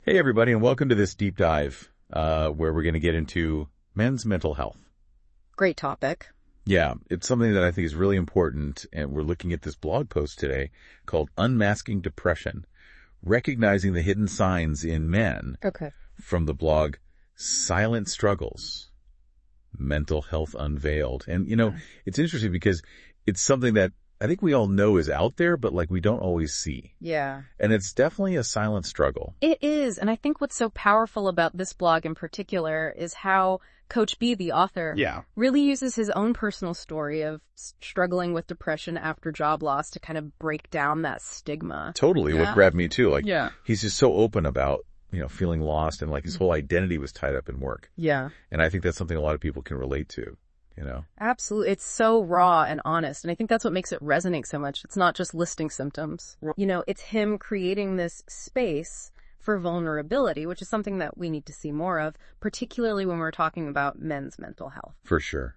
Hey, everybody, and welcome to this deep dive where we're going to get into men's mental health. Great topic. Yeah, it's something that I think is really important, and we're looking at this blog post today called Unmasking Depression, Recognizing the Hidden Signs in Men from the blog Silent Struggles, Mental Health Unveiled. And, it's interesting because it's something that I think we all know is out there, but we don't always see. Yeah. And it's definitely a silent struggle. It is. And I think what's so powerful about this blog in particular is how Coach B, the author, really uses his own personal story of struggling with depression after job loss to kind of break down that stigma. Totally. What grabbed me too. He's just so open about, feeling lost and his whole identity was tied up in work. Yeah. And I think that's something a lot of people can relate to. Absolutely. It's so raw and honest. And I think that's what makes it resonate so much. It's not just listing symptoms. It's him creating this space for vulnerability, which is something that we need to see more of, particularly when we're talking about men's mental health. For sure.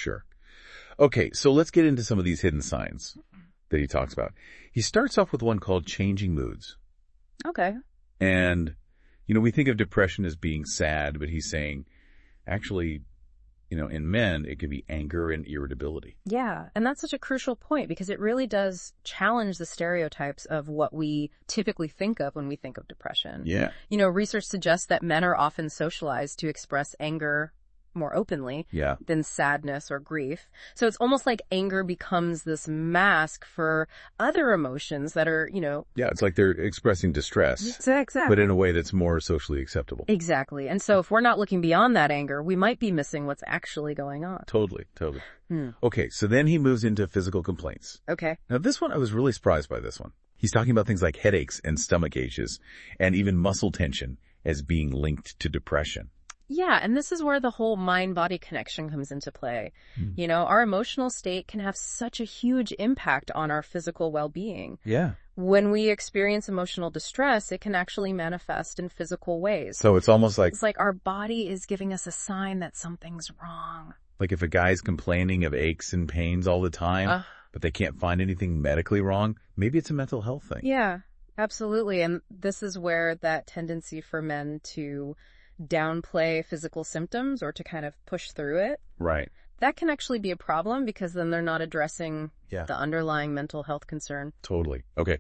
Okay, so let's get into some of these hidden signs that he talks about. He starts off with one called changing moods. Okay. And, we think of depression as being sad, but he's saying, actually, in men, it can be anger and irritability. Yeah, and that's such a crucial point because it really does challenge the stereotypes of what we typically think of when we think of depression. Yeah. Research suggests that men are often socialized to express anger more openly than sadness or grief. So it's almost like anger becomes this mask for other emotions that are, Yeah, it's like they're expressing distress. Exactly. But in a way that's more socially acceptable. Exactly. And so if we're not looking beyond that anger, we might be missing what's actually going on. Totally. Okay, so then he moves into physical complaints. Okay. Now this one, I was really surprised by this one. He's talking about things like headaches and stomach aches and even muscle tension as being linked to depression. Yeah, and this is where the whole mind-body connection comes into play. Our emotional state can have such a huge impact on our physical well-being. Yeah. When we experience emotional distress, it can actually manifest in physical ways. So it's almost like... It's like our body is giving us a sign that something's wrong. Like if a guy's complaining of aches and pains all the time, but they can't find anything medically wrong, maybe it's a mental health thing. Yeah, absolutely. And this is where that tendency for men to downplay physical symptoms or to kind of push through it. Right. That can actually be a problem because then they're not addressing the underlying mental health concern. Totally. Okay.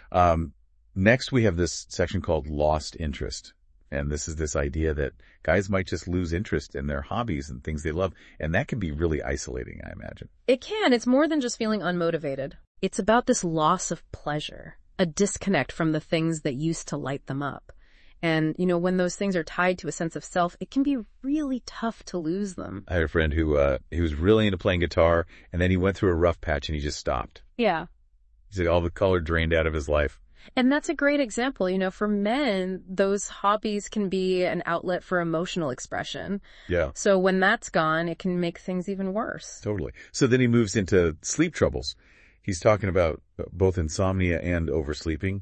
Next we have this section called lost interest. And this is this idea that guys might just lose interest in their hobbies and things they love. And that can be really isolating, I imagine. It can. It's more than just feeling unmotivated. It's about this loss of pleasure, a disconnect from the things that used to light them up. And, when those things are tied to a sense of self, it can be really tough to lose them. I had a friend who was really into playing guitar, and then he went through a rough patch and he just stopped. Yeah. He said all the color drained out of his life. And that's a great example. For men, those hobbies can be an outlet for emotional expression. Yeah. So when that's gone, it can make things even worse. Totally. So then he moves into sleep troubles. He's talking about both insomnia and oversleeping.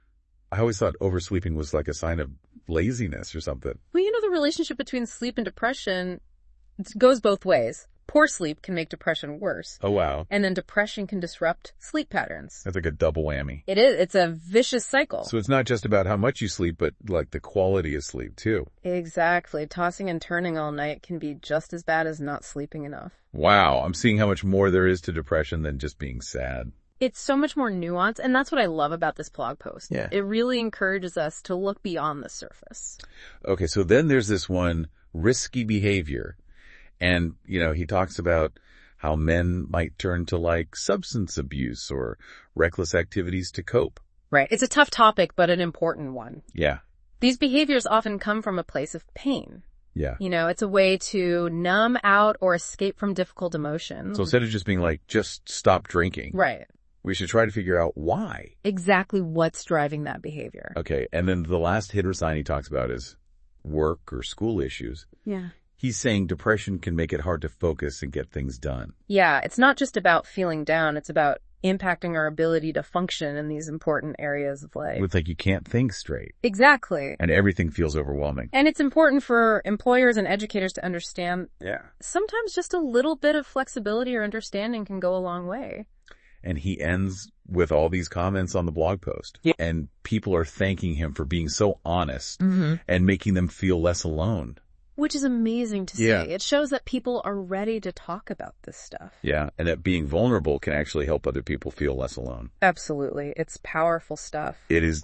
I always thought oversleeping was like a sign of laziness or something. Well, the relationship between sleep and depression goes both ways. Poor sleep can make depression worse. Oh, wow. And then depression can disrupt sleep patterns. That's like a double whammy. It is. It's a vicious cycle. So it's not just about how much you sleep, but the quality of sleep too. Exactly. Tossing and turning all night can be just as bad as not sleeping enough. Wow. I'm seeing how much more there is to depression than just being sad. It's so much more nuanced, and that's what I love about this blog post. Yeah. It really encourages us to look beyond the surface. Okay, so then there's this one, risky behavior. And, he talks about how men might turn to substance abuse or reckless activities to cope. Right. It's a tough topic, but an important one. Yeah. These behaviors often come from a place of pain. Yeah. It's a way to numb out or escape from difficult emotions. So instead of just being just stop drinking. Right. We should try to figure out why. Exactly what's driving that behavior. Okay. And then the last hidden sign he talks about is work or school issues. Yeah. He's saying depression can make it hard to focus and get things done. Yeah. It's not just about feeling down. It's about impacting our ability to function in these important areas of life. It's like you can't think straight. Exactly. And everything feels overwhelming. And it's important for employers and educators to understand. Yeah. Sometimes just a little bit of flexibility or understanding can go a long way. And he ends with all these comments on the blog post. Yeah. And people are thanking him for being so honest and making them feel less alone. Which is amazing to see. Yeah. It shows that people are ready to talk about this stuff. Yeah, and that being vulnerable can actually help other people feel less alone. Absolutely. It's powerful stuff. It is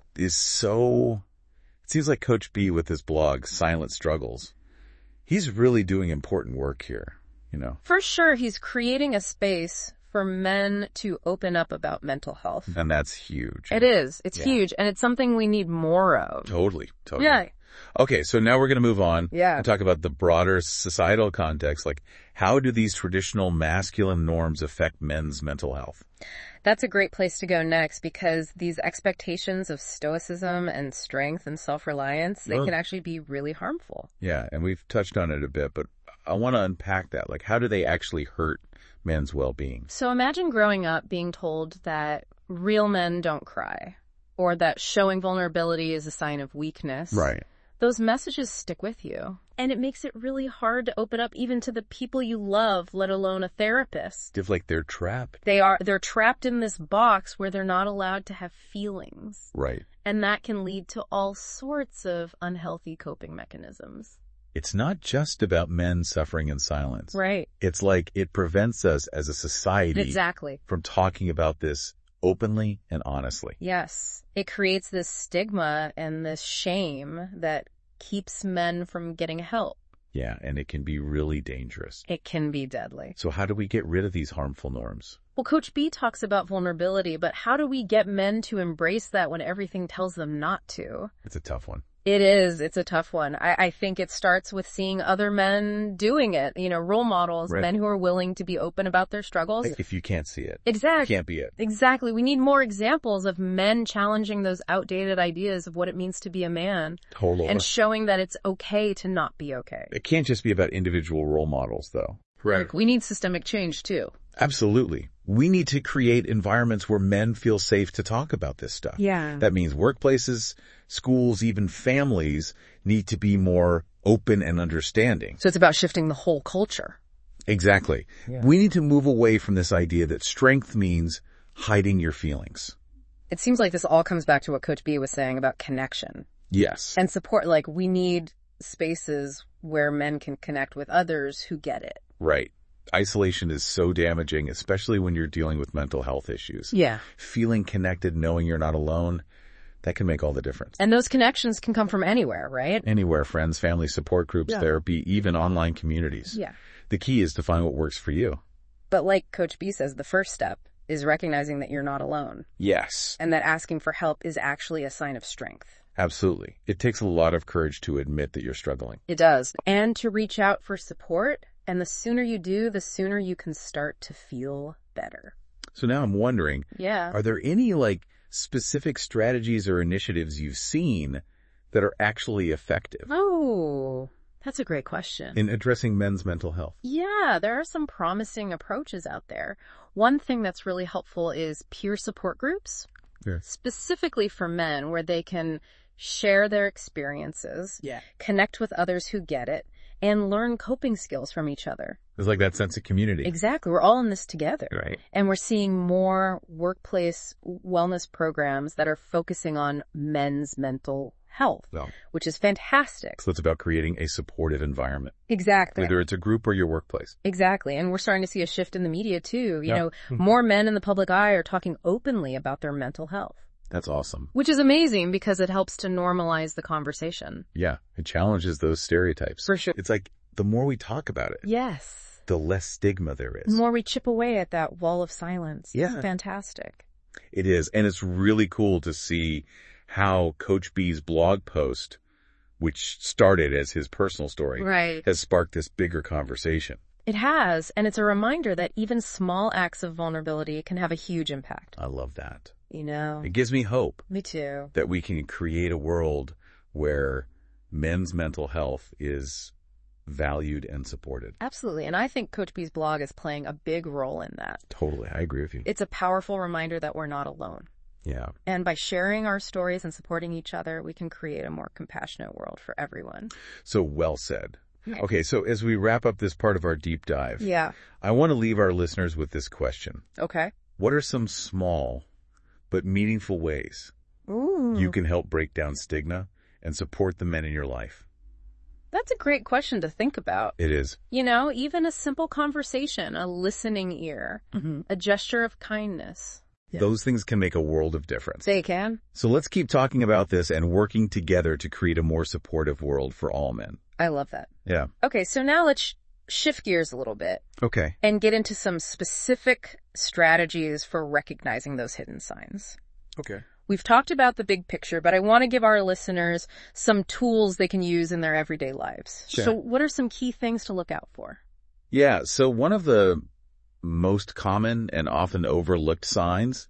so... It seems like Coach B with his blog, Silent Struggles, he's really doing important work here, you know. For sure, he's creating a space for men to open up about mental health. And that's huge. It is. It's huge, and it's something we need more of. Totally. Yeah. Okay, so now we're going to move on Yeah. and talk about the broader societal context. Like, how do these traditional masculine norms affect men's mental health? That's a great place to go next, because these expectations of stoicism and strength and self-reliance, they can actually be really harmful. Yeah, and we've touched on it a bit, but I want to unpack that. Like, how do they actually hurt men's well-being? So imagine growing up being told that real men don't cry, or that showing vulnerability is a sign of weakness. Right. Those messages stick with you. And it makes it really hard to open up even to the people you love, let alone a therapist. It's like they're trapped. They're trapped in this box where they're not allowed to have feelings. Right. And that can lead to all sorts of unhealthy coping mechanisms. It's not just about men suffering in silence. Right. It's like it prevents us as a society Exactly. from talking about this openly and honestly. Yes. It creates this stigma and this shame that keeps men from getting help. Yeah, and it can be really dangerous. It can be deadly. So how do we get rid of these harmful norms? Well, Coach B talks about vulnerability, but how do we get men to embrace that when everything tells them not to? It's a tough one. It is. It's a tough one. I think it starts with seeing other men doing it, role models, Right. men who are willing to be open about their struggles. If you can't see it, Exactly. it can't be it. Exactly. We need more examples of men challenging those outdated ideas of what it means to be a man. Totally. And showing that it's okay to not be okay. It can't just be about individual role models, though. Like, we need systemic change, too. Absolutely. We need to create environments where men feel safe to talk about this stuff. Yeah. That means workplaces, schools, even families need to be more open and understanding. So it's about shifting the whole culture. Exactly. Yeah. We need to move away from this idea that strength means hiding your feelings. It seems like this all comes back to what Coach B was saying about connection Yes. and support. Like, we need spaces where men can connect with others who get it. Right. Isolation is so damaging, especially when you're dealing with mental health issues. Yeah. Feeling connected, knowing you're not alone, that can make all the difference. And those connections can come from anywhere, right? Anywhere, friends, family, support groups, therapy, even online communities. Yeah. The key is to find what works for you. But like Coach B says, the first step is recognizing that you're not alone Yes. and that asking for help is actually a sign of strength. Absolutely. It takes a lot of courage to admit that you're struggling. It does. And to reach out for support. And the sooner you do, the sooner you can start to feel better. So now I'm wondering, Yeah. are there any specific strategies or initiatives you've seen that are actually effective Oh, that's a great question. in addressing men's mental health? Yeah, there are some promising approaches out there. One thing that's really helpful is peer support groups, specifically for men, where they can share their experiences, connect with others who get it, and learn coping skills from each other. It's like that sense of community. Exactly. We're all in this together. Right. And we're seeing more workplace wellness programs that are focusing on men's mental health, which is fantastic. So it's about creating a supportive environment, Exactly. whether it's a group or your workplace. Exactly. And we're starting to see a shift in the media too. More men in the public eye are talking openly about their mental health. That's awesome. Which is amazing because it helps to normalize the conversation. Yeah. It challenges those stereotypes. For sure. It's like the more we talk about it, Yes. the less stigma there is. The more we chip away at that wall of silence. Yeah. It's fantastic. It is. And it's really cool to see how Coach B's blog post, which started as his personal story, Right. has sparked this bigger conversation. It has. And it's a reminder that even small acts of vulnerability can have a huge impact. I love that. It It gives me hope Me too. that we can create a world where men's mental health is valued and supported. Absolutely. And I think Coach B's blog is playing a big role in that. Totally. I agree with you. It's a powerful reminder that we're not alone. Yeah. And by sharing our stories and supporting each other, we can create a more compassionate world for everyone. So well said. Okay. So as we wrap up this part of our deep dive, Yeah. I want to leave our listeners with this question. Okay. what are some small but meaningful ways you can help break down stigma and support the men in your life? That's a great question to think about. It is. Even a simple conversation, a listening ear, a gesture of kindness. Yeah. Those things can make a world of difference. They can. So let's keep talking about this and working together to create a more supportive world for all men. I love that. Yeah. Okay, so now let's shift gears a little bit. Okay. And get into some specific strategies for recognizing those hidden signs. Okay. We've talked about the big picture, but I want to give our listeners some tools they can use in their everyday lives. Sure. So what are some key things to look out for? Yeah, so one of the most common and often overlooked signs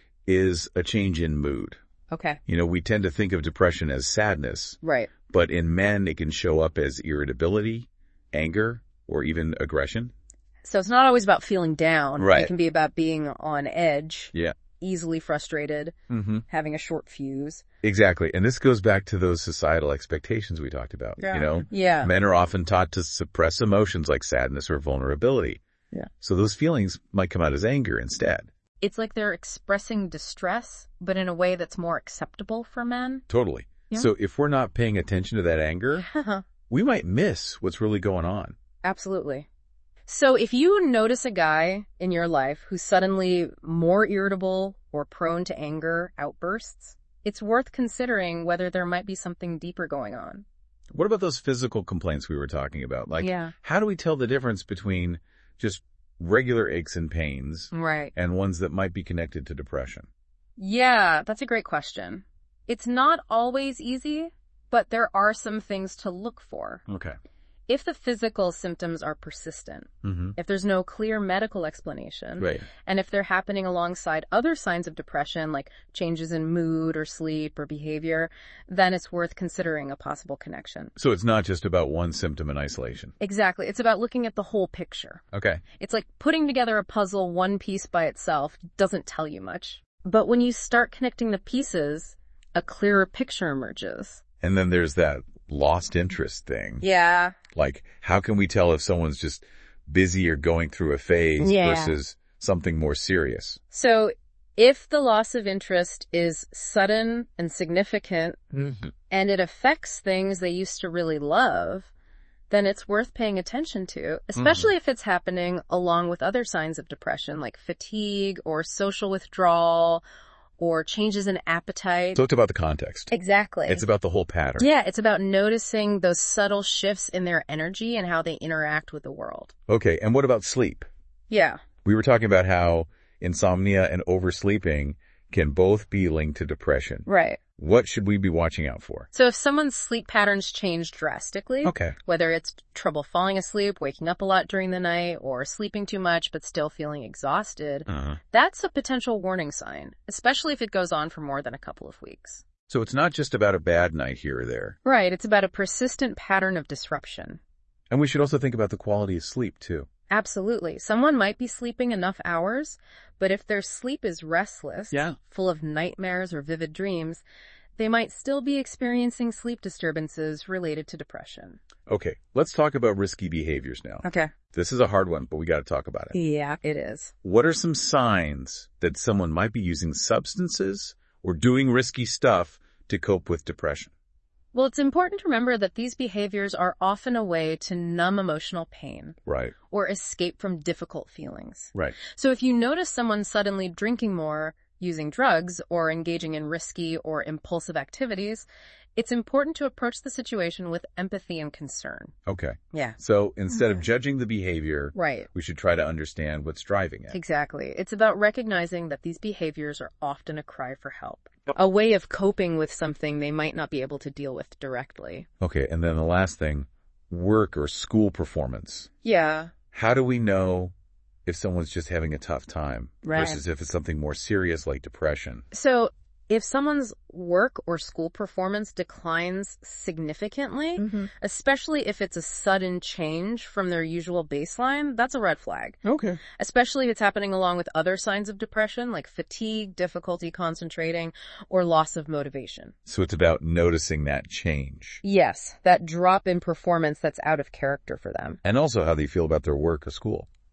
is a change in mood. Okay. We tend to think of depression as sadness. Right. But in men, it can show up as irritability, anger, or even aggression. So it's not always about feeling down. Right. It can be about being on edge. Yeah. Easily frustrated, having a short fuse. Exactly. And this goes back to those societal expectations we talked about. Yeah. Yeah. Men are often taught to suppress emotions like sadness or vulnerability. Yeah. So those feelings might come out as anger instead. It's like they're expressing distress, but in a way that's more acceptable for men. Totally. Yeah. So if we're not paying attention to that anger, we might miss what's really going on. Absolutely. So if you notice a guy in your life who's suddenly more irritable or prone to anger outbursts, it's worth considering whether there might be something deeper going on. What about those physical complaints we were talking about? How do we tell the difference between just regular aches and pains and ones that might be connected to depression? Yeah, that's a great question. It's not always easy, but there are some things to look for. Okay. If the physical symptoms are persistent, if there's no clear medical explanation, and if they're happening alongside other signs of depression, like changes in mood or sleep or behavior, then it's worth considering a possible connection. So it's not just about one symptom in isolation. Exactly. It's about looking at the whole picture. Okay. It's like putting together a puzzle one piece by itself doesn't tell you much. But when you start connecting the pieces, a clearer picture emerges. And then there's that lost interest thing. Yeah. Like, how can we tell if someone's just busy or going through a phase versus something more serious? So if the loss of interest is sudden and significant and it affects things they used to really love, then it's worth paying attention to, especially if it's happening along with other signs of depression like fatigue or social withdrawal or changes in appetite. So it's about the context. Exactly. It's about the whole pattern. Yeah, it's about noticing those subtle shifts in their energy and how they interact with the world. Okay, and what about sleep? Yeah. We were talking about how insomnia and oversleeping can both be linked to depression. Right. What should we be watching out for? So if someone's sleep patterns change drastically, whether it's trouble falling asleep, waking up a lot during the night, or sleeping too much but still feeling exhausted, that's a potential warning sign, especially if it goes on for more than a couple of weeks. So it's not just about a bad night here or there. Right. It's about a persistent pattern of disruption. And we should also think about the quality of sleep, too. Absolutely. Someone might be sleeping enough hours, but if their sleep is restless, full of nightmares or vivid dreams, they might still be experiencing sleep disturbances related to depression. Okay, let's talk about risky behaviors now. Okay. This is a hard one, but we got to talk about it. Yeah, it is. What are some signs that someone might be using substances or doing risky stuff to cope with depression? Well, it's important to remember that these behaviors are often a way to numb emotional pain. Right. Or escape from difficult feelings. Right. So if you notice someone suddenly drinking more, using drugs, or engaging in risky or impulsive activities, it's important to approach the situation with empathy and concern. Okay. Yeah. So instead of judging the behavior, right, we should try to understand what's driving it. Exactly. It's about recognizing that these behaviors are often a cry for help, a way of coping with something they might not be able to deal with directly. Okay. And then the last thing, work or school performance. Yeah. How do we know if someone's just having a tough time versus if it's something more serious like depression? So if someone's work or school performance declines significantly, especially if it's a sudden change from their usual baseline, that's a red flag. Okay. Especially if it's happening along with other signs of depression like fatigue, difficulty concentrating, or loss of motivation. So it's about noticing that change. Yes, that drop in performance that's out of character for them. And also how they feel about their work or school.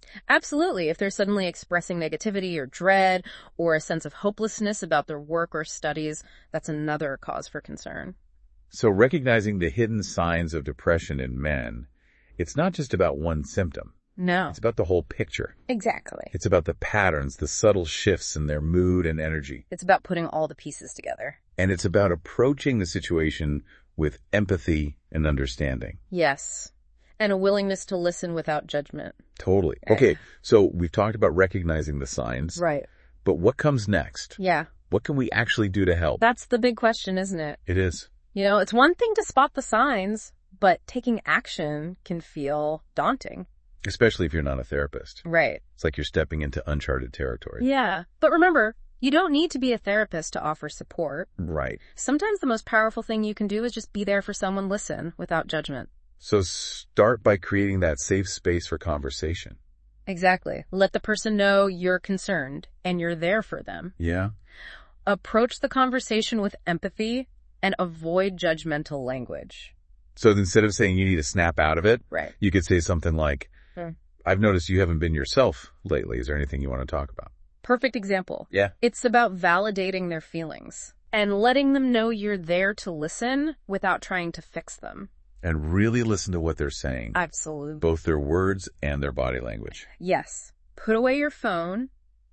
Absolutely. If they're suddenly expressing negativity or dread or a sense of hopelessness about their work or studies, that's another cause for concern. So recognizing the hidden signs of depression in men, it's not just about one symptom. No. It's about the whole picture. Exactly. It's about the patterns, the subtle shifts in their mood and energy. It's about putting all the pieces together. And it's about approaching the situation with empathy and understanding. Yes. And a willingness to listen without judgment. Totally. Okay, so we've talked about recognizing the signs. Right. But what comes next? Yeah. What can we actually do to help? That's the big question, isn't it? It is. You know, it's one thing to spot the signs, but taking action can feel daunting. Especially if you're not a therapist. Right. It's like you're stepping into uncharted territory. Yeah. But remember, you don't need to be a therapist to offer support. Right. Sometimes the most powerful thing you can do is just be there for someone, listen without judgment. So start by creating that safe space for conversation. Exactly. Let the person know you're concerned and you're there for them. Yeah. Approach the conversation with empathy and avoid judgmental language. So instead of saying you need to snap out of it, right, you could say something like, I've noticed you haven't been yourself lately. Is there anything you want to talk about? Perfect example. Yeah. It's about validating their feelings and letting them know you're there to listen without trying to fix them. And really listen to what they're saying. Absolutely. Both their words and their body language. Yes. Put away your phone,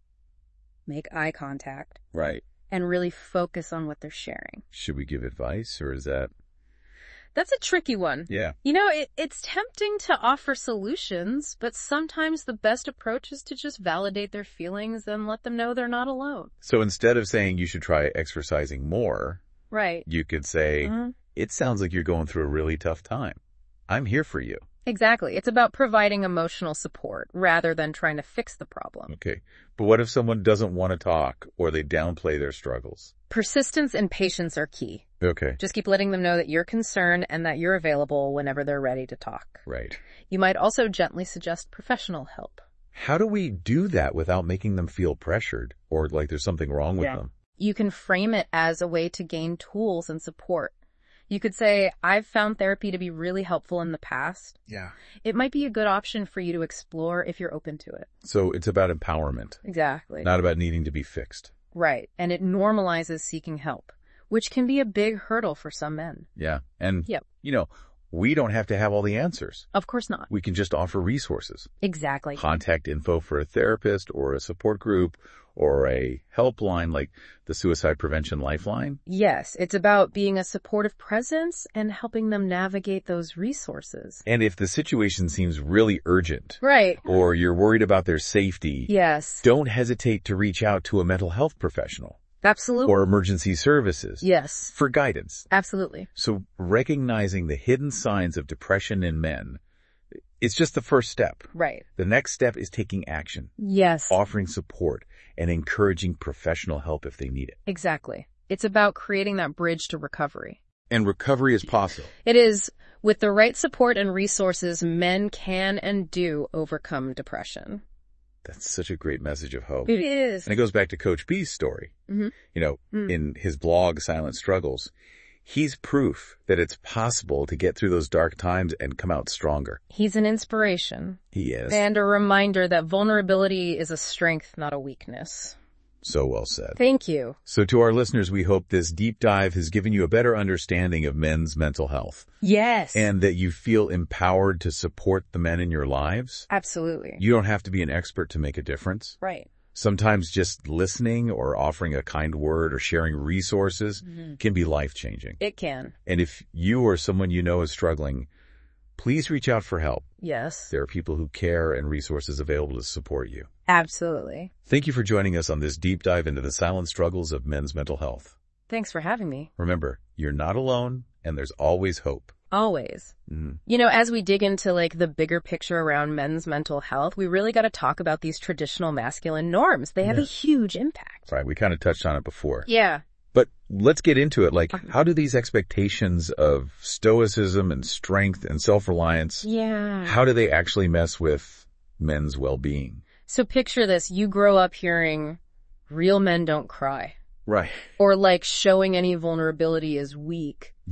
make eye contact. Right. And really focus on what they're sharing. Should we give advice, or is that... That's a tricky one. Yeah. You know, it's tempting to offer solutions, but sometimes the best approach is to just validate their feelings and let them know they're not alone. So instead of saying you should try exercising more, right, you could say, it sounds like you're going through a really tough time. I'm here for you. Exactly. It's about providing emotional support rather than trying to fix the problem. Okay. But what if someone doesn't want to talk or they downplay their struggles? Persistence and patience are key. Okay. Just keep letting them know that you're concerned and that you're available whenever they're ready to talk. Right. You might also gently suggest professional help. How do we do that without making them feel pressured or like there's something wrong with them? You can frame it as a way to gain tools and support. You could say, I've found therapy to be really helpful in the past. Yeah. It might be a good option for you to explore if you're open to it. So it's about empowerment. Exactly. Not about needing to be fixed. Right. And it normalizes seeking help, which can be a big hurdle for some men. Yeah. And, you know, we don't have to have all the answers. Of course not. We can just offer resources. Exactly. Contact info for a therapist or a support group or a helpline like the Suicide Prevention Lifeline. Yes, it's about being a supportive presence and helping them navigate those resources. And if the situation seems really urgent, right, or you're worried about their safety, yes, don't hesitate to reach out to a mental health professional. Absolutely. Or emergency services. Yes. For guidance. Absolutely. So recognizing the hidden signs of depression in men, it's just the first step. Right. The next step is taking action. Yes. Offering support and encouraging professional help if they need it. Exactly. It's about creating that bridge to recovery. And recovery is possible. It is. With the right support and resources, men can and do overcome depression. That's such a great message of hope. It is. And it goes back to Coach B's story. You know, in his blog, Silent Struggles, he's proof that it's possible to get through those dark times and come out stronger. He's an inspiration. He is. And a reminder that vulnerability is a strength, not a weakness. So well said. Thank you. So to our listeners, we hope this deep dive has given you a better understanding of men's mental health. Yes. And that you feel empowered to support the men in your lives. Absolutely. You don't have to be an expert to make a difference. Right. Sometimes just listening or offering a kind word or sharing resources can be life-changing. It can. And if you or someone you know is struggling, please reach out for help. Yes. There are people who care and resources available to support you. Absolutely. Thank you for joining us on this deep dive into the silent struggles of men's mental health. Thanks for having me. Remember, you're not alone, and there's always hope. Always. You know, as we dig into like the bigger picture around men's mental health, we really got to talk about these traditional masculine norms. They have a huge impact. Right. We kind of touched on it before. Yeah. But let's get into it. Like, how do these expectations of stoicism and strength and self-reliance, how do they actually mess with men's well-being? So picture this. You grow up hearing, real men don't cry. Right. Or like showing any vulnerability is weak. Yeah.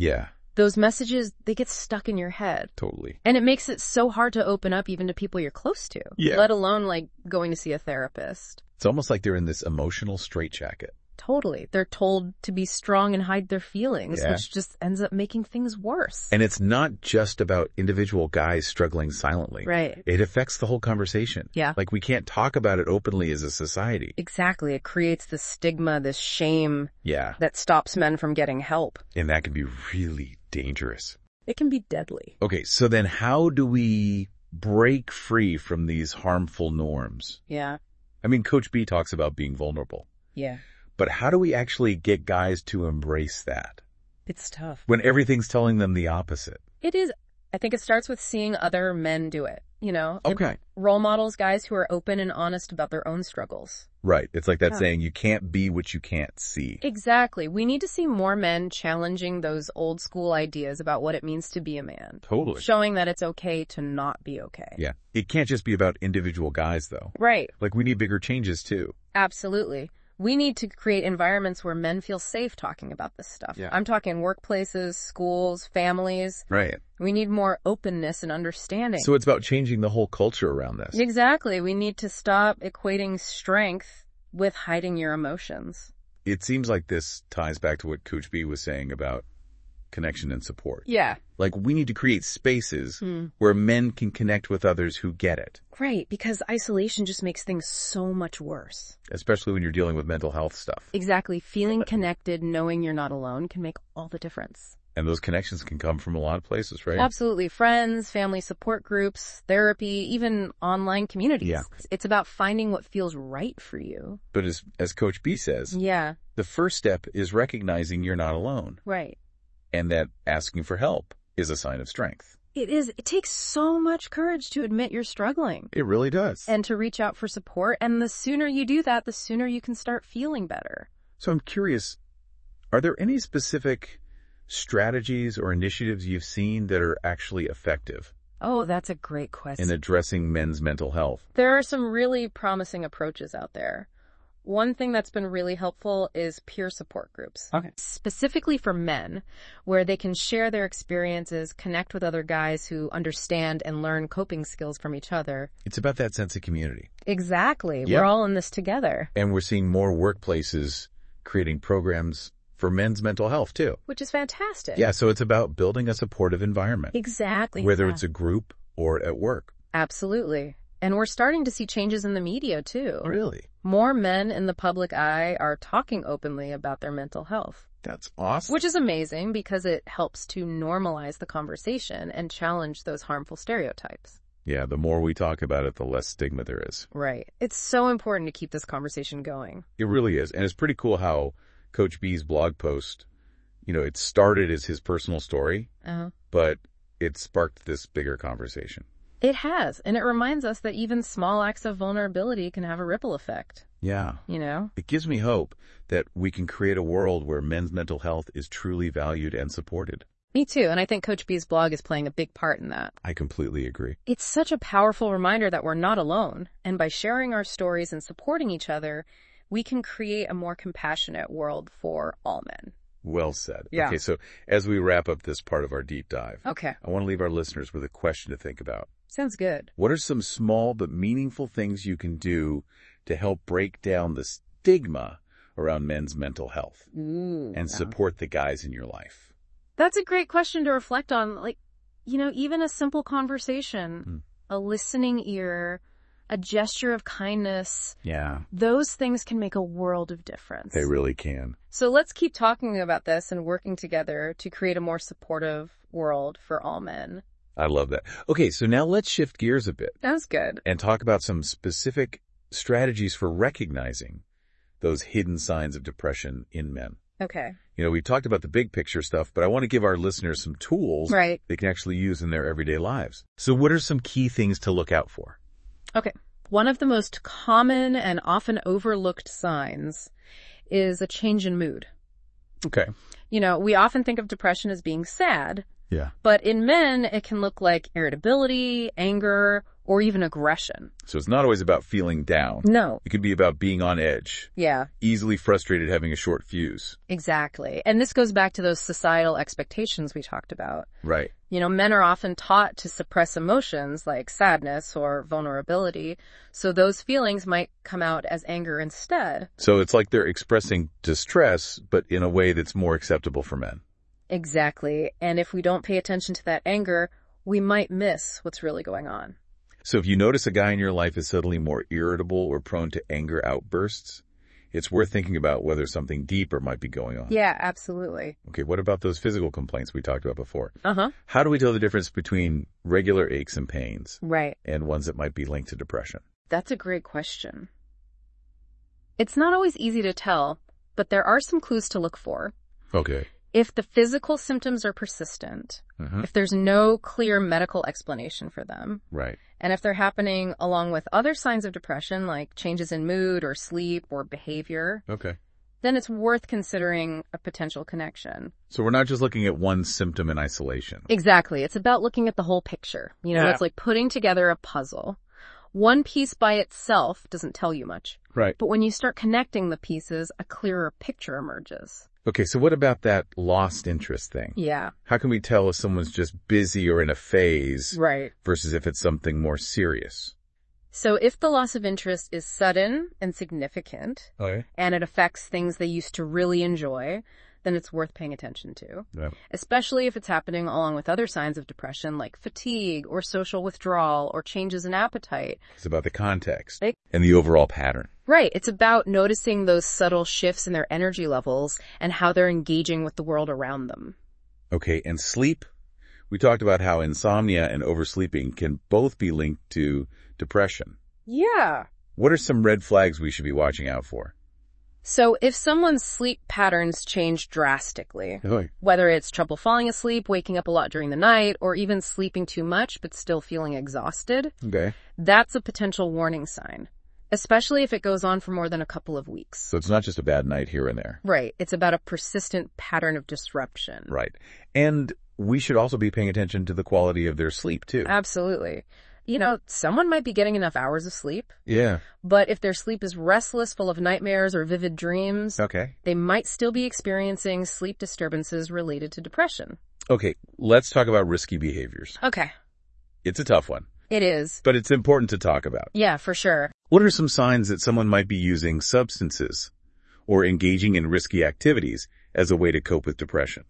those messages, they get stuck in your head. Totally. And it makes it so hard to open up even to people you're close to, let alone like going to see a therapist. It's almost like they're in this emotional straitjacket. Totally. They're told to be strong and hide their feelings, which just ends up making things worse. And it's not just about individual guys struggling silently. Right. It affects the whole conversation. Yeah. Like we can't talk about it openly as a society. Exactly. It creates this stigma, this shame that stops men from getting help. And that can be really dangerous. It can be deadly. Okay, so then how do we break free from these harmful norms? Yeah. I mean, Coach B talks about being vulnerable. Yeah. But how do we actually get guys to embrace that? It's tough. When everything's telling them the opposite. It is. I think it starts with seeing other men do it, Okay. Role models, guys who are open and honest about their own struggles. Right. It's like that saying, you can't be what you can't see. Exactly. We need to see more men challenging those old school ideas about what it means to be a man. Totally. Showing that it's okay to not be okay. Yeah. It can't just be about individual guys, though. Right. Like, we need bigger changes, too. Absolutely. We need to create environments where men feel safe talking about this stuff. Yeah. I'm talking workplaces, schools, families. Right. We need more openness and understanding. So it's about changing the whole culture around this. Exactly. We need to stop equating strength with hiding your emotions. It seems like this ties back to what Coach B was saying about connection and support. Yeah. Like, we need to create spaces where men can connect with others who get it. Right, because isolation just makes things so much worse. Especially when you're dealing with mental health stuff. Exactly. Feeling connected, knowing you're not alone can make all the difference. And those connections can come from a lot of places, right? Absolutely. Friends, family support groups, therapy, even online communities. Yeah. It's about finding what feels right for you. But as Coach B says, the first step is recognizing you're not alone. Right. And that asking for help is a sign of strength. It is. It takes so much courage to admit you're struggling. It really does. And to reach out for support. And the sooner you do that, the sooner you can start feeling better. So I'm curious, are there any specific strategies or initiatives you've seen that are actually effective? Oh, that's a great question. In addressing men's mental health? There are some really promising approaches out there. One thing that's been really helpful is peer support groups. Okay. Specifically for men, where they can share their experiences, connect with other guys who understand and learn coping skills from each other. It's about that sense of community. Exactly. Yep. We're all in this together. And we're seeing more workplaces creating programs for men's mental health, too. Which is fantastic. Yeah, so it's about building a supportive environment. Exactly. Whether it's a group or at work. Absolutely. And we're starting to see changes in the media, too. Really? More men in the public eye are talking openly about their mental health. That's awesome. Which is amazing because it helps to normalize the conversation and challenge those harmful stereotypes. Yeah, the more we talk about it, the less stigma there is. Right. It's so important to keep this conversation going. It really is. And it's pretty cool how Coach B's blog post, it started as his personal story, but it sparked this bigger conversation. It has, and it reminds us that even small acts of vulnerability can have a ripple effect. Yeah. It gives me hope that we can create a world where men's mental health is truly valued and supported. Me too, and I think Coach B's blog is playing a big part in that. I completely agree. It's such a powerful reminder that we're not alone, and by sharing our stories and supporting each other, we can create a more compassionate world for all men. Well said. Yeah. Okay, so as we wrap up this part of our deep dive, I want to leave our listeners with a question to think about. Sounds good. What are some small but meaningful things you can do to help break down the stigma around men's mental health and support the guys in your life? That's a great question to reflect on. Like, even a simple conversation, a listening ear, a gesture of kindness. Yeah. Those things can make a world of difference. They really can. So let's keep talking about this and working together to create a more supportive world for all men. I love that. Okay, so now let's shift gears a bit. Sounds good. And talk about some specific strategies for recognizing those hidden signs of depression in men. Okay. We talked about the big picture stuff, but I want to give our listeners some tools they can actually use in their everyday lives. So what are some key things to look out for? Okay. One of the most common and often overlooked signs is a change in mood. Okay. We often think of depression as being sad. Yeah. But in men, it can look like irritability, anger, or even aggression. So it's not always about feeling down. No. It could be about being on edge. Yeah. Easily frustrated, having a short fuse. Exactly. And this goes back to those societal expectations we talked about. Right. Men are often taught to suppress emotions like sadness or vulnerability, so those feelings might come out as anger instead. So it's like they're expressing distress, but in a way that's more acceptable for men. Exactly. And if we don't pay attention to that anger, we might miss what's really going on. So if you notice a guy in your life is suddenly more irritable or prone to anger outbursts, it's worth thinking about whether something deeper might be going on. Yeah, absolutely. Okay, what about those physical complaints we talked about before? Uh-huh. How do we tell the difference between regular aches and pains? Right. And ones that might be linked to depression? That's a great question. It's not always easy to tell, but there are some clues to look for. Okay. If the physical symptoms are persistent, if there's no clear medical explanation for them, right, and if they're happening along with other signs of depression like changes in mood or sleep or behavior, okay, then it's worth considering a potential connection. So we're not just looking at one symptom in isolation. Exactly. It's about looking at the whole picture. It's like putting together a puzzle. One piece by itself doesn't tell you much. Right. But when you start connecting the pieces, a clearer picture emerges. Okay, so what about that lost interest thing? Yeah. How can we tell if someone's just busy or in a phase? Right. Versus if it's something more serious? So if the loss of interest is sudden and significant, and it affects things they used to really enjoy, then it's worth paying attention to. Yeah. Especially if it's happening along with other signs of depression like fatigue or social withdrawal or changes in appetite. It's about the context and the overall pattern. Right. It's about noticing those subtle shifts in their energy levels and how they're engaging with the world around them. Okay, and sleep? We talked about how insomnia and oversleeping can both be linked to depression. Yeah. What are some red flags we should be watching out for? So if someone's sleep patterns change drastically, whether it's trouble falling asleep, waking up a lot during the night, or even sleeping too much but still feeling exhausted, that's a potential warning sign, especially if it goes on for more than a couple of weeks. So it's not just a bad night here and there. Right. It's about a persistent pattern of disruption. Right. And we should also be paying attention to the quality of their sleep, too. Absolutely. Someone might be getting enough hours of sleep. Yeah. But if their sleep is restless, full of nightmares or vivid dreams, they might still be experiencing sleep disturbances related to depression. Okay, let's talk about risky behaviors. Okay. It's a tough one. It is. But it's important to talk about. Yeah, for sure. What are some signs that someone might be using substances or engaging in risky activities as a way to cope with depression?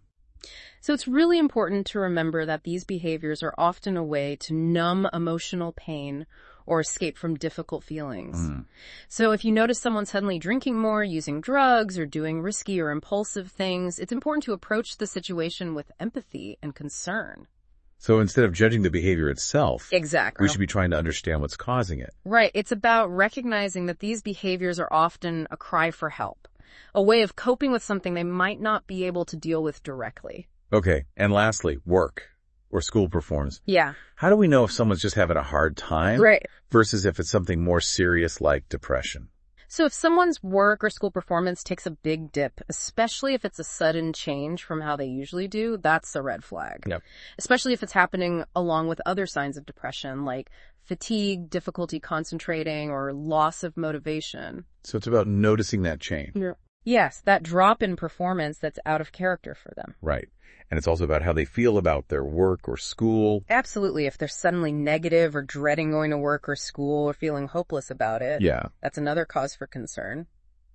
So it's really important to remember that these behaviors are often a way to numb emotional pain or escape from difficult feelings. So if you notice someone suddenly drinking more, using drugs, or doing risky or impulsive things, it's important to approach the situation with empathy and concern. So instead of judging the behavior itself, exactly, we should be trying to understand what's causing it. Right. It's about recognizing that these behaviors are often a cry for help, a way of coping with something they might not be able to deal with directly. Okay. And lastly, work or school performance. Yeah. How do we know if someone's just having a hard time? Right. Versus if it's something more serious like depression? So if someone's work or school performance takes a big dip, especially if it's a sudden change from how they usually do, that's a red flag. Yep. Especially if it's happening along with other signs of depression like fatigue, difficulty concentrating, or loss of motivation. So it's about noticing that change. Yeah. Yes, that drop in performance that's out of character for them. Right. And it's also about how they feel about their work or school. Absolutely. If they're suddenly negative or dreading going to work or school or feeling hopeless about it, that's another cause for concern.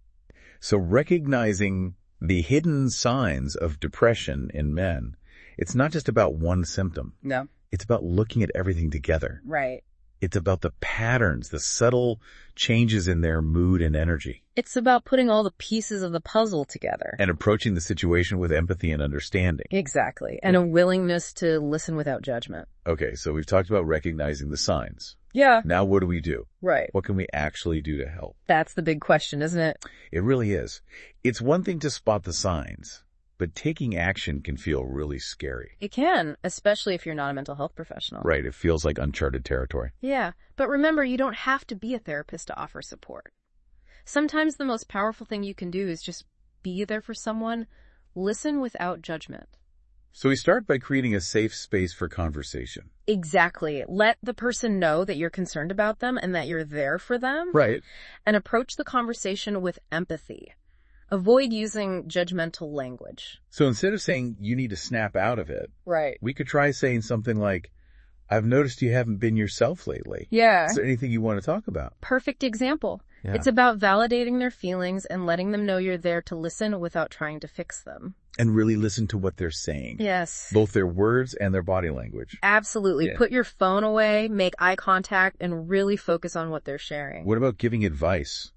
So recognizing the hidden signs of depression in men, it's not just about one symptom. No. It's about looking at everything together. Right. It's about the patterns, the subtle changes in their mood and energy. It's about putting all the pieces of the puzzle together. And approaching the situation with empathy and understanding. Exactly. And a willingness to listen without judgment. Okay, so we've talked about recognizing the signs. Yeah. Now what do we do? Right. What can we actually do to help? That's the big question, isn't it? It really is. It's one thing to spot the signs, but taking action can feel really scary. It can, especially if you're not a mental health professional. Right, it feels like uncharted territory. Yeah, but remember, you don't have to be a therapist to offer support. Sometimes the most powerful thing you can do is just be there for someone, listen without judgment. So we start by creating a safe space for conversation. Exactly. Let the person know that you're concerned about them and that you're there for them. Right. And approach the conversation with empathy. Avoid using judgmental language. So instead of saying you need to snap out of it, right, we could try saying something like, I've noticed you haven't been yourself lately. Yeah. Is there anything you want to talk about? Perfect example. Yeah. It's about validating their feelings and letting them know you're there to listen without trying to fix them. And really listen to what they're saying. Yes. Both their words and their body language. Absolutely. Yeah. Put your phone away, make eye contact, and really focus on what they're sharing. What about giving advice?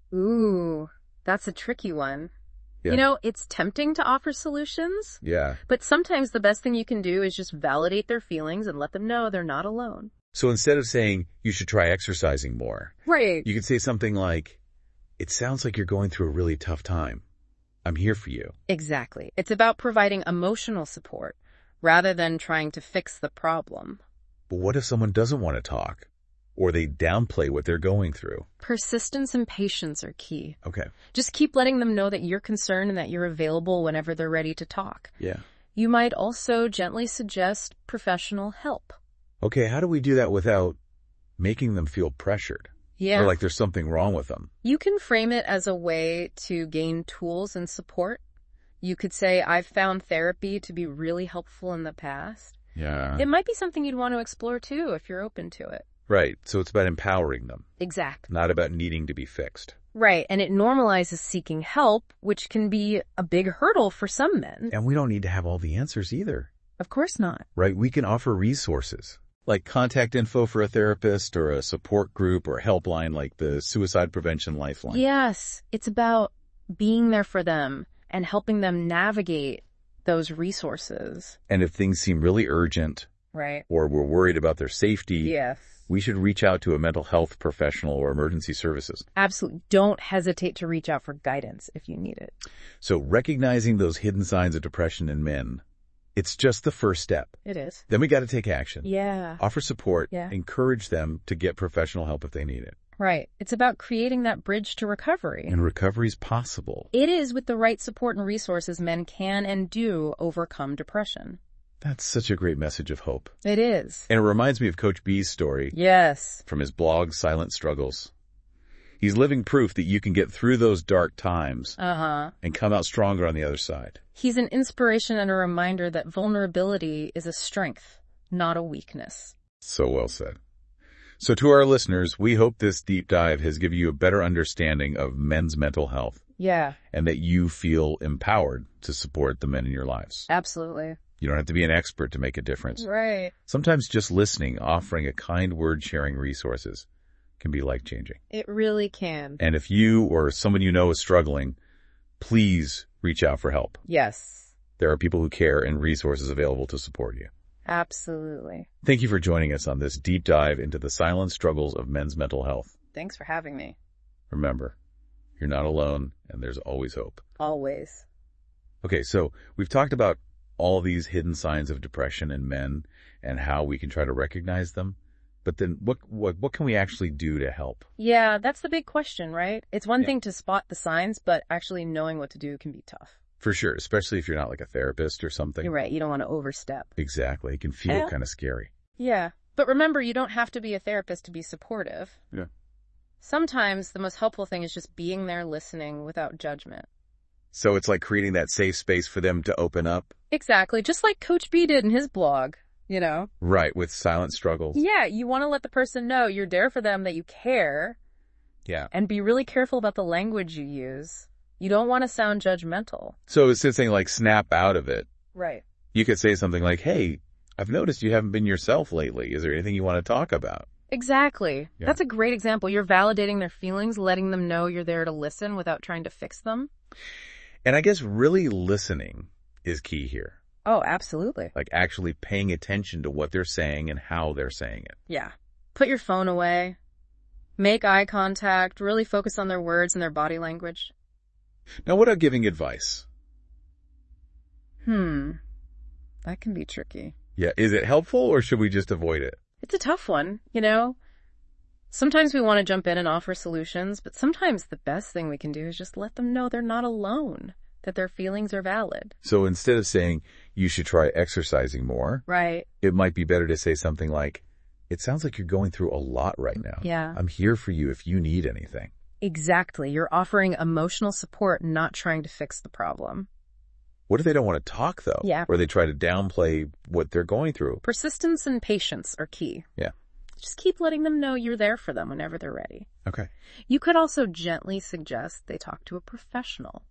Ooh, that's a tricky one. Yeah. You know, it's tempting to offer solutions. Yeah. But sometimes the best thing you can do is just validate their feelings and let them know they're not alone. So instead of saying you should try exercising more, right, you could say something like, it sounds like you're going through a really tough time. I'm here for you. Exactly. It's about providing emotional support rather than trying to fix the problem. But what if someone doesn't want to talk? Or they downplay what they're going through? Persistence and patience are key. Okay. Just keep letting them know that you're concerned and that you're available whenever they're ready to talk. Yeah. You might also gently suggest professional help. Okay, how do we do that without making them feel pressured? Yeah. Or like there's something wrong with them? You can frame it as a way to gain tools and support. You could say, I've found therapy to be really helpful in the past. Yeah. It might be something you'd want to explore too if you're open to it. Right. So it's about empowering them. Exactly. Not about needing to be fixed. Right. And it normalizes seeking help, which can be a big hurdle for some men. And we don't need to have all the answers either. Of course not. Right. We can offer resources like contact info for a therapist or a support group or a helpline like the Suicide Prevention Lifeline. Yes. It's about being there for them and helping them navigate those resources. And if things seem really urgent, right, or we're worried about their safety, yes, we should reach out to a mental health professional or emergency services. Absolutely. Don't hesitate to reach out for guidance if you need it. So recognizing those hidden signs of depression in men, it's just the first step. It is. Then we got to take action. Yeah. Offer support. Yeah. Encourage them to get professional help if they need it. Right. It's about creating that bridge to recovery. And recovery's possible. It is. With the right support and resources, men can and do overcome depression. That's such a great message of hope. It is. And it reminds me of Coach B's story. Yes. From his blog, Silent Struggles. He's living proof that you can get through those dark times and come out stronger on the other side. He's an inspiration and a reminder that vulnerability is a strength, not a weakness. So well said. So to our listeners, we hope this deep dive has given you a better understanding of men's mental health. Yeah. And that you feel empowered to support the men in your lives. Absolutely. You don't have to be an expert to make a difference. Right. Sometimes just listening, offering a kind word, sharing resources can be life-changing. It really can. And if you or someone you know is struggling, please reach out for help. Yes. There are people who care and resources available to support you. Absolutely. Thank you for joining us on this deep dive into the silent struggles of men's mental health. Thanks for having me. Remember, you're not alone and there's always hope. Always. Okay, so we've talked about all these hidden signs of depression in men and how we can try to recognize them. But then what can we actually do to help? Yeah, that's the big question, right? It's one thing to spot the signs, but actually knowing what to do can be tough. For sure, especially if you're not like a therapist or something. You're right. You don't want to overstep. Exactly. It can feel kind of scary. Yeah. But remember, you don't have to be a therapist to be supportive. Yeah. Sometimes the most helpful thing is just being there listening without judgment. So it's like creating that safe space for them to open up? Exactly. Just like Coach B did in his blog, you know? Right, with Silent Struggles. Yeah, you want to let the person know you're there for them, that you care. Yeah. And be really careful about the language you use. You don't want to sound judgmental. So instead of saying like snap out of it. Right. You could say something like, hey, I've noticed you haven't been yourself lately. Is there anything you want to talk about? Exactly. Yeah. That's a great example. You're validating their feelings, letting them know you're there to listen without trying to fix them. And I guess really listening is key here. Oh, absolutely. Like actually paying attention to what they're saying and how they're saying it. Yeah. Put your phone away. Make eye contact. Really focus on their words and their body language. Now, what about giving advice? That can be tricky. Yeah. Is it helpful or should we just avoid it? It's a tough one, you know? Sometimes we want to jump in and offer solutions, but sometimes the best thing we can do is just let them know they're not alone. that their feelings are valid. So instead of saying, you should try exercising more, right, it might be better to say something like, it sounds like you're going through a lot right now. Yeah. I'm here for you if you need anything. Exactly. You're offering emotional support, not trying to fix the problem. What if they don't want to talk, though? Yeah. Or they try to downplay what they're going through? Persistence and patience are key. Yeah. Just keep letting them know you're there for them whenever they're ready. Okay. You could also gently suggest they talk to a professional.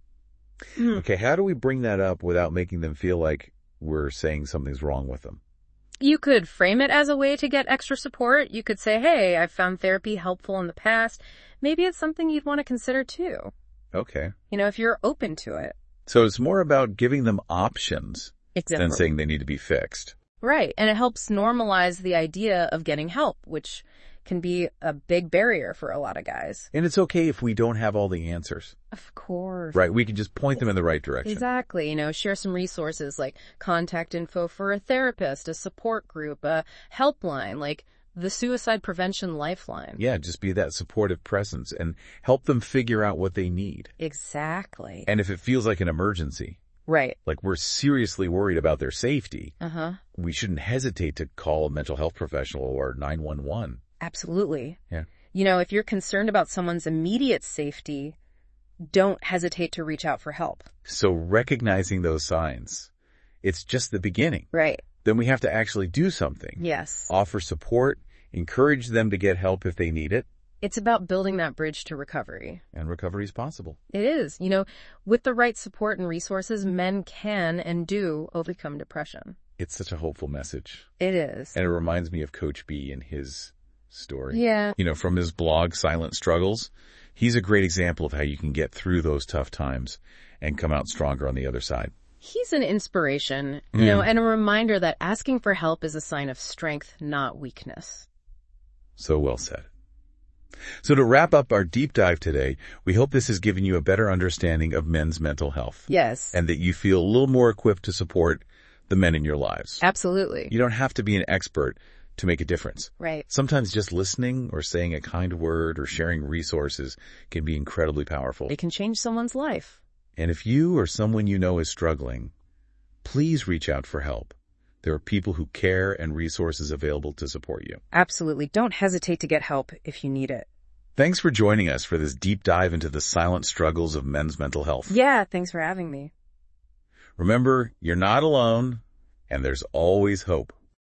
Okay, how do we bring that up without making them feel like we're saying something's wrong with them? You could frame it as a way to get extra support. You could say, hey, I've found therapy helpful in the past. Maybe it's something you'd want to consider too. Okay. If you're open to it. So it's more about giving them options than saying they need to be fixed. Right. And it helps normalize the idea of getting help, which can be a big barrier for a lot of guys. And it's okay if we don't have all the answers. Of course. Right. We can just point them in the right direction. Exactly. Share some resources like contact info for a therapist, a support group, a helpline, like the Suicide Prevention Lifeline. Yeah, just be that supportive presence and help them figure out what they need. Exactly. And if it feels like an emergency, right, like we're seriously worried about their safety, we shouldn't hesitate to call a mental health professional or 911. Absolutely. Yeah. If you're concerned about someone's immediate safety, don't hesitate to reach out for help. So recognizing those signs, it's just the beginning. Right. Then we have to actually do something. Yes. Offer support, encourage them to get help if they need it. It's about building that bridge to recovery. And recovery is possible. It is. With the right support and resources, men can and do overcome depression. It's such a hopeful message. It is. And it reminds me of Coach B and his story. Yeah. From his blog, Silent Struggles. He's a great example of how you can get through those tough times and come out stronger on the other side. He's an inspiration, and a reminder that asking for help is a sign of strength, not weakness. So well said. So to wrap up our deep dive today, we hope this has given you a better understanding of men's mental health. Yes. And that you feel a little more equipped to support the men in your lives. Absolutely. You don't have to be an expert to make a difference. Right. Sometimes just listening or saying a kind word or sharing resources can be incredibly powerful. It can change someone's life. And if you or someone you know is struggling, please reach out for help. There are people who care and resources available to support you. Absolutely. Don't hesitate to get help if you need it. Thanks for joining us for this deep dive into the silent struggles of men's mental health. Yeah, thanks for having me. Remember, you're not alone, and there's always hope.